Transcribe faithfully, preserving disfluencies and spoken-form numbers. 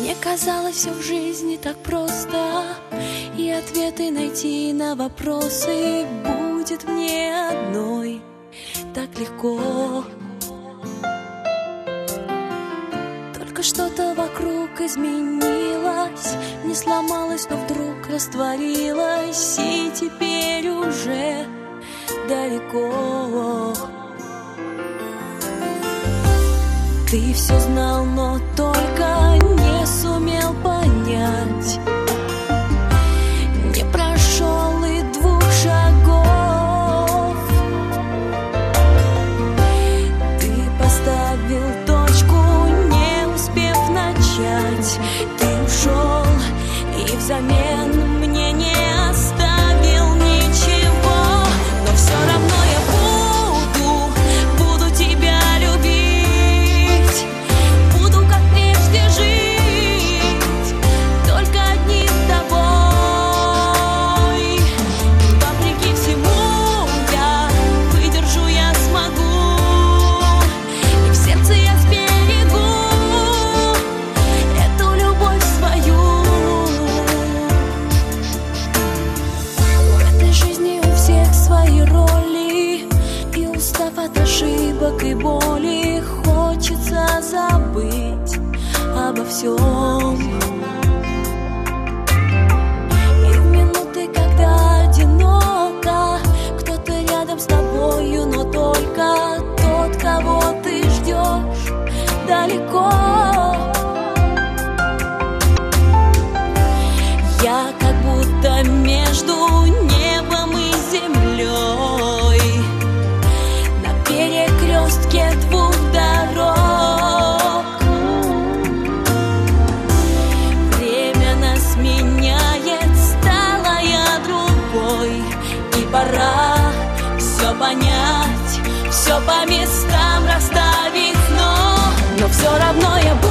Мне казалось, все в жизни так просто, и ответы найти на вопросы будет мне одной так легко. Только что-то вокруг изменилось, не сломалось, но вдруг растворилось, и теперь уже далеко. Ты все знал, но только не сумел понять, не прошел и двух шагов. Ты поставил точку, не успев начать. Ты ушел и взамен мне не оставил ничего. Но все равно я буду, буду тебя любить, буду как прежде жить, только одни с тобой. Вопреки всему я выдержу, я смогу, и в сердце я сберегу эту любовь свою. В этой жизни у всех свои роли, и устав от ошибок и боли, хочется забыть обо всем. И в минуты, когда одиноко, кто-то рядом с тобою, но только тот, кого ты ждешь далеко. Я как будто между небом и землей, на перекрестке двух дорог. Время нас меняет, стала я другой, и пора все понять, все по местам расставить, но, но все равно я буду